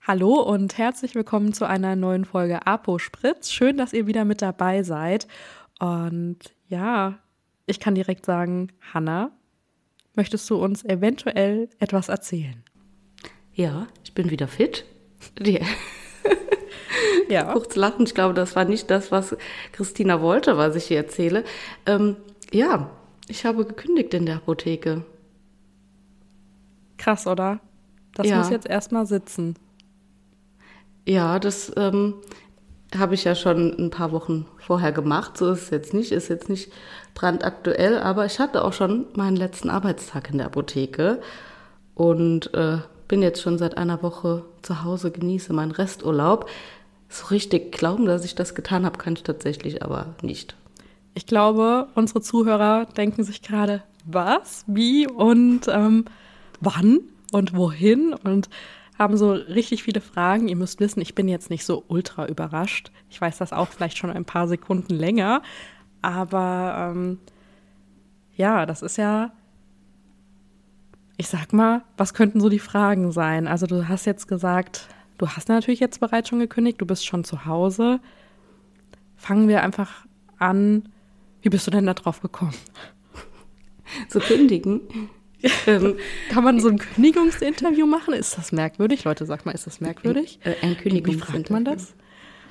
Hallo und herzlich willkommen zu einer neuen Folge Apo Spritz. Schön, dass ihr wieder mit dabei seid. Und ja, ich kann direkt sagen, Hanna, möchtest du uns eventuell etwas erzählen? Ja, ich bin wieder fit. Die- Ja. Kurz lachen, ich glaube, das war nicht das, was Christina wollte, was ich hier erzähle. Ja, ich habe gekündigt in der Apotheke. Krass, oder? Das muss Ja, jetzt erstmal sitzen. ja, das habe ich ja schon ein paar Wochen vorher gemacht. So ist jetzt nicht brandaktuell, aber ich hatte auch schon meinen letzten Arbeitstag in der Apotheke und bin jetzt schon seit einer Woche zu Hause, genieße meinen Resturlaub. So richtig glauben, dass ich das getan habe, kann ich tatsächlich aber nicht. Ich glaube, unsere Zuhörer denken sich gerade, was, wie und wann und wohin und haben so richtig viele Fragen. Ihr müsst wissen, ich bin jetzt nicht so ultra überrascht. Ich weiß das auch vielleicht schon ein paar Sekunden länger. Aber ja, das ist ja, ich sag mal, was könnten so die Fragen sein? Also du hast jetzt gesagt, du hast natürlich jetzt bereits schon gekündigt, du bist schon zu Hause. Fangen wir einfach an. Wie bist du denn da drauf gekommen? Zu kündigen. ähm, Kann man so ein Kündigungsinterview machen? Ist das merkwürdig? Leute, sag mal, ist das merkwürdig? ein Wie fragt man Kündigungsinterview. das?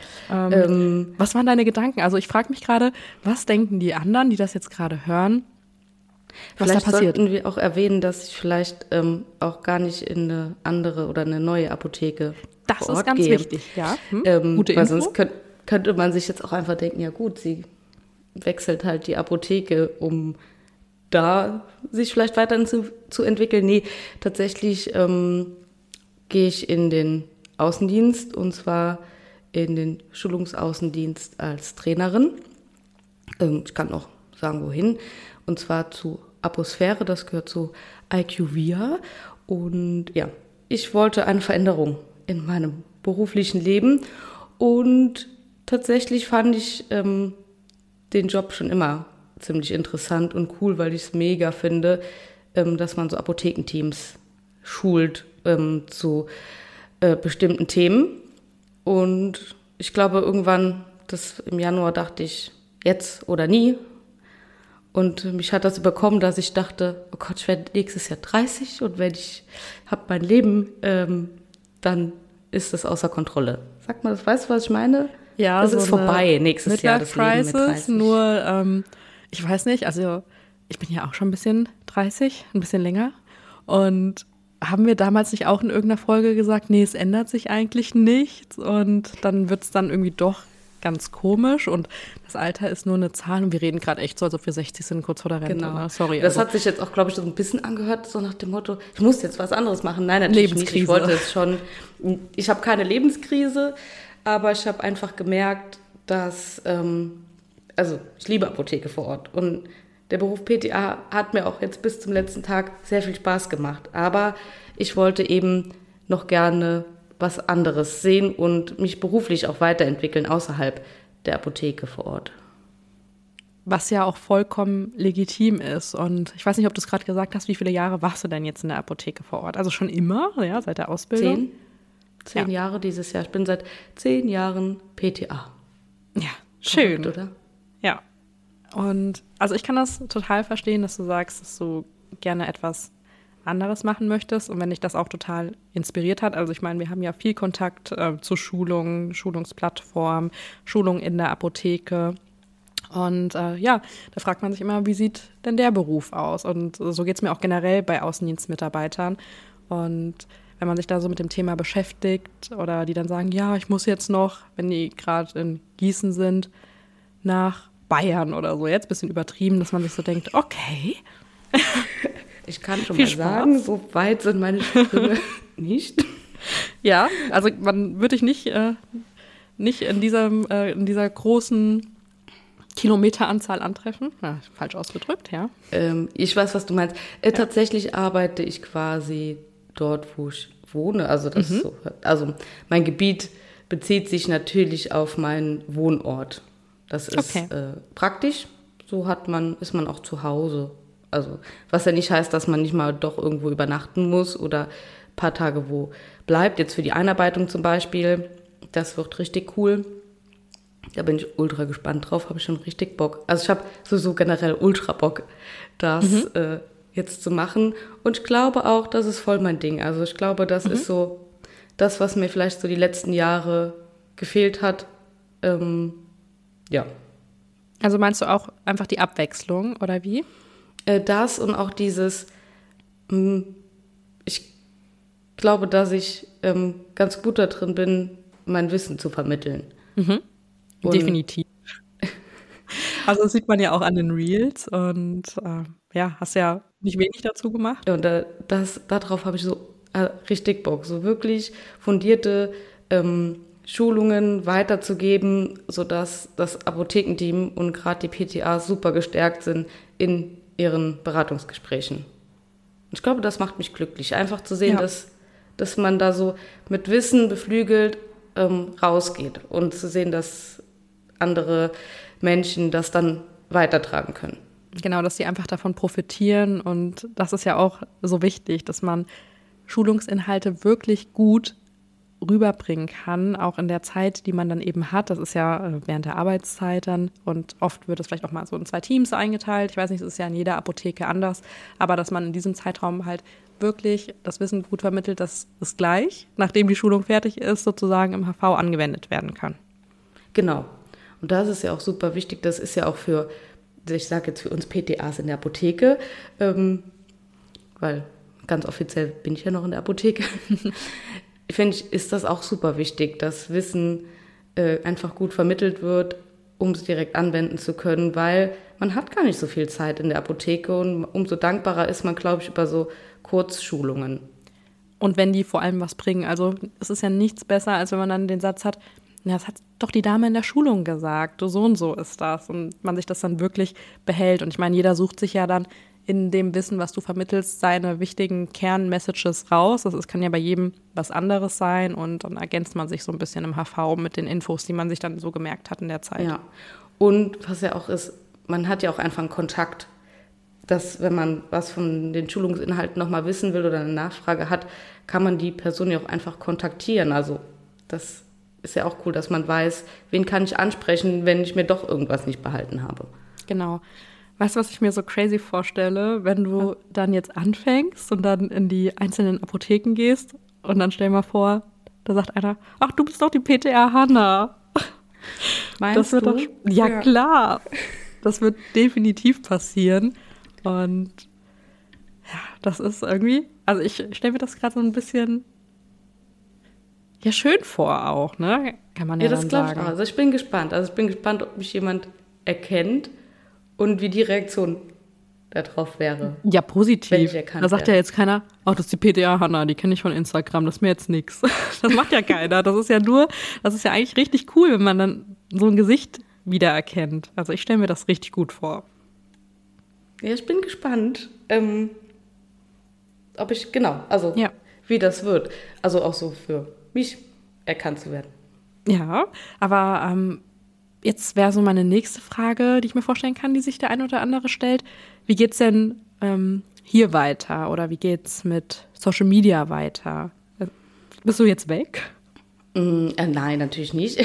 Ähm, Was waren deine Gedanken? Also ich frage mich gerade, was denken die anderen, die das jetzt gerade hören, was da Vielleicht passiert? sollten wir auch erwähnen, dass ich vielleicht auch gar nicht in eine andere oder eine neue Apotheke Das vor ist Ort ganz gehe. wichtig, ja. Gute Weil Info. sonst könnte man sich jetzt auch einfach denken, ja gut, sie wechselt halt die Apotheke, um da sich vielleicht weiterhin zu entwickeln. Nee, tatsächlich gehe ich in den Außendienst und zwar in den Schulungsaußendienst als Trainerin. Ich kann auch sagen, wohin. Und zwar zu Aposphäre, das gehört zu IQVIA. Und ja, ich wollte eine Veränderung in meinem beruflichen Leben. Und tatsächlich fand ich den Job schon immer ziemlich interessant und cool, weil ich es mega finde, dass man so Apothekenteams schult zu bestimmten Themen. Und ich glaube, irgendwann, das im Januar dachte ich, jetzt oder nie. Und mich hat das überkommen, dass ich dachte, oh Gott, ich werde nächstes Jahr 30 und wenn ich habe mein Leben, dann ist das außer Kontrolle. Sag mal, weißt du, was ich meine? Ja, Es so ist eine vorbei nächstes Jahr, das Leben mit Midlife-Crisis, 30. nur, ich weiß nicht, also ich bin ja auch schon ein bisschen 30, ein bisschen länger. Und haben wir damals nicht auch in irgendeiner Folge gesagt, nee, es ändert sich eigentlich nichts und dann wird es dann irgendwie doch ganz komisch und das Alter ist nur eine Zahl und wir reden gerade echt so, als ob wir 60 sind, kurz vor der Rente. Genau. Ne? Sorry. Das Also hat sich jetzt auch, glaube ich, so ein bisschen angehört, so nach dem Motto, ich muss jetzt was anderes machen. Nein, natürlich nicht. Ich Lebenskrise. wollte es schon. Ich habe keine Lebenskrise, aber ich habe einfach gemerkt, dass, also ich liebe Apotheke vor Ort und der Beruf PTA hat mir auch jetzt bis zum letzten Tag sehr viel Spaß gemacht. Aber ich wollte eben noch gerne was anderes sehen und mich beruflich auch weiterentwickeln außerhalb der Apotheke vor Ort. was ja auch vollkommen legitim ist. Und ich weiß nicht, ob du es gerade gesagt hast, wie viele Jahre warst du denn jetzt in der Apotheke vor Ort? Also schon immer, ja, seit der Ausbildung? 10 Ja. Jahre dieses Jahr. Ich bin seit 10 Jahren PTA. Ja, schön. Verrückt, oder? Ja. Und also ich kann das total verstehen, dass du sagst, dass du gerne etwas anderes machen möchtest und wenn dich das auch total inspiriert hat. Also ich meine, wir haben ja viel Kontakt zu Schulungen, Schulungsplattformen, Schulungen in der Apotheke. Und ja, da fragt man sich immer, wie sieht denn der Beruf aus? Und so geht es mir auch generell bei Außendienstmitarbeitern. Und wenn man sich da so mit dem Thema beschäftigt oder die dann sagen, ja, ich muss jetzt noch, wenn die gerade in Gießen sind, nach Bayern oder so. Jetzt ein bisschen übertrieben, dass man sich so denkt, okay, Ich kann schon Viel mal Spaß. sagen, so weit sind meine Sprünge nicht. ja, also man würde ich nicht in dieser großen Kilometeranzahl antreffen. Ja, falsch ausgedrückt, ja. Ich weiß, was du meinst. Tatsächlich arbeite ich quasi dort, wo ich wohne. Also, also mein Gebiet bezieht sich natürlich auf meinen Wohnort. Das ist Okay. praktisch. So ist man auch zu Hause. Also, was ja nicht heißt, dass man nicht mal doch irgendwo übernachten muss oder ein paar Tage wo bleibt. Jetzt für die Einarbeitung zum Beispiel. Das wird richtig cool. Da bin ich ultra gespannt drauf, habe ich schon richtig Bock. Also ich habe sowieso generell ultra Bock, das jetzt zu machen. Und ich glaube auch, das ist voll mein Ding. Also ich glaube, das ist so das, was mir vielleicht so die letzten Jahre gefehlt hat. Ja. Also meinst du auch einfach die Abwechslung oder wie? Das und auch dieses, ich glaube, dass ich ganz gut da drin bin, mein Wissen zu vermitteln. Und Definitiv. Also das sieht man ja auch an den Reels und hast ja nicht wenig dazu gemacht. Und darauf habe ich so richtig Bock, so wirklich fundierte Schulungen weiterzugeben, sodass das Apothekenteam und gerade die PTA super gestärkt sind in ihren Beratungsgesprächen. Und ich glaube, das macht mich glücklich, einfach zu sehen, dass man da so mit Wissen beflügelt rausgeht und zu sehen, dass andere Menschen das dann weitertragen können. Genau, dass sie einfach davon profitieren und das ist ja auch so wichtig, dass man Schulungsinhalte wirklich gut rüberbringen kann, auch in der Zeit, die man dann eben hat. Das ist ja während der Arbeitszeit dann und oft wird es vielleicht auch mal so in 2 Teams eingeteilt. Ich weiß nicht, es ist ja in jeder Apotheke anders, aber dass man in diesem Zeitraum halt wirklich das Wissen gut vermittelt, dass es gleich, nachdem die Schulung fertig ist, sozusagen im HV angewendet werden kann. Genau. Und das ist ja auch super wichtig. Das ist ja auch ich sage jetzt für uns PTAs in der Apotheke, weil ganz offiziell bin ich ja noch in der Apotheke, finde ich, ist das auch super wichtig, dass Wissen einfach gut vermittelt wird, um es direkt anwenden zu können, weil man hat gar nicht so viel Zeit in der Apotheke und umso dankbarer ist man, glaube ich, über so Kurzschulungen. Und wenn die vor allem was bringen, also es ist ja nichts besser, als wenn man dann den Satz hat, ja, das hat doch die Dame in der Schulung gesagt, so und so ist das und man sich das dann wirklich behält. Und ich meine, jeder sucht sich ja dann in dem Wissen, was du vermittelst, seine wichtigen Kernmessages raus. Das kann ja bei jedem was anderes sein und dann ergänzt man sich so ein bisschen im HV mit den Infos, die man sich dann so gemerkt hat in der Zeit. Ja, und was ja auch ist, man hat ja auch einfach einen Kontakt, dass wenn man was von den Schulungsinhalten nochmal wissen will oder eine Nachfrage hat, kann man die Person ja auch einfach kontaktieren. Also das ist ja auch cool, dass man weiß, wen kann ich ansprechen, wenn ich mir doch irgendwas nicht behalten habe. Genau. Weißt du, was ich mir so crazy vorstelle, wenn du dann jetzt anfängst und dann in die einzelnen Apotheken gehst und dann stell mal vor, da sagt einer, ach, du bist doch die PTA Hanna. Meinst du? Ja, klar. Das wird definitiv passieren. Und ja, das ist irgendwie, also ich stelle mir das gerade so ein bisschen schön vor auch, ne? Kann man ja das dann glaube sagen. ich auch. Also ich bin gespannt. Ob mich jemand erkennt und wie die Reaktion darauf wäre. Ja, positiv. Wenn ich erkannt Da sagt ja jetzt keiner, oh, das ist die PTA Hanna, die kenne ich von Instagram, das ist mir jetzt nix. Das macht ja keiner. Das ist ja eigentlich richtig cool, wenn man dann so ein Gesicht wiedererkennt. Also ich stelle mir das richtig gut vor. Ja, ich bin gespannt, wie das wird. Also auch so für mich erkannt zu werden. Ja, aber jetzt wäre so meine nächste Frage, die ich mir vorstellen kann, die sich der eine oder andere stellt. Wie geht's denn hier weiter oder wie geht's mit Social Media weiter? Bist du jetzt weg? Nein, natürlich nicht.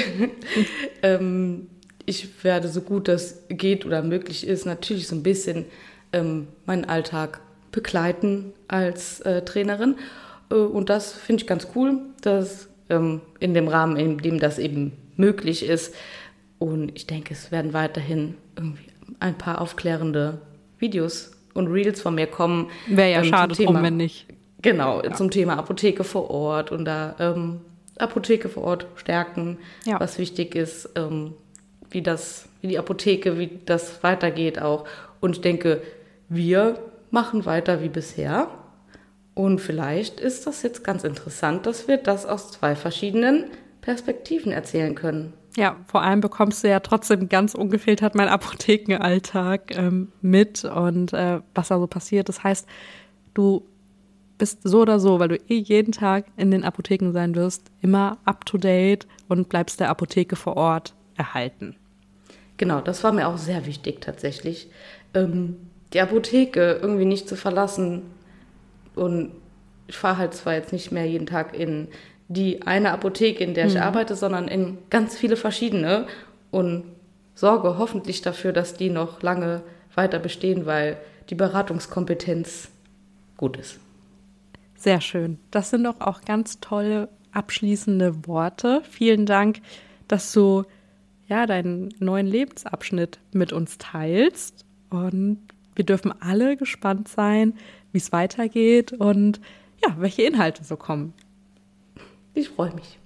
Ich werde so gut das geht oder möglich ist, natürlich so ein bisschen meinen Alltag begleiten als Trainerin. Und das finde ich ganz cool, dass in dem Rahmen, in dem das eben möglich ist. Und ich denke, es werden weiterhin irgendwie ein paar aufklärende Videos und Reels von mir kommen. Wäre ja schade drum, wenn nicht. Genau, ja. Zum Thema Apotheke vor Ort und da Apotheke vor Ort stärken, was wichtig ist, wie die Apotheke, wie das weitergeht auch. Und ich denke, wir machen weiter wie bisher. Und vielleicht ist das jetzt ganz interessant, dass wir das aus 2 verschiedenen Perspektiven erzählen können. Ja, vor allem bekommst du ja trotzdem ganz ungefiltert meinen Apothekenalltag mit und was da so passiert. Das heißt, du bist so oder so, weil du jeden Tag in den Apotheken sein wirst, immer up-to-date und bleibst der Apotheke vor Ort erhalten. Genau, das war mir auch sehr wichtig tatsächlich. Die Apotheke irgendwie nicht zu verlassen und ich fahre halt zwar jetzt nicht mehr jeden Tag in die eine Apotheke, in der ich arbeite, sondern in ganz viele verschiedene und sorge hoffentlich dafür, dass die noch lange weiter bestehen, weil die Beratungskompetenz gut ist. Sehr schön. Das sind doch auch ganz tolle abschließende Worte. Vielen Dank, dass du deinen neuen Lebensabschnitt mit uns teilst. Und wir dürfen alle gespannt sein, wie es weitergeht und welche Inhalte so kommen. Ich freue mich.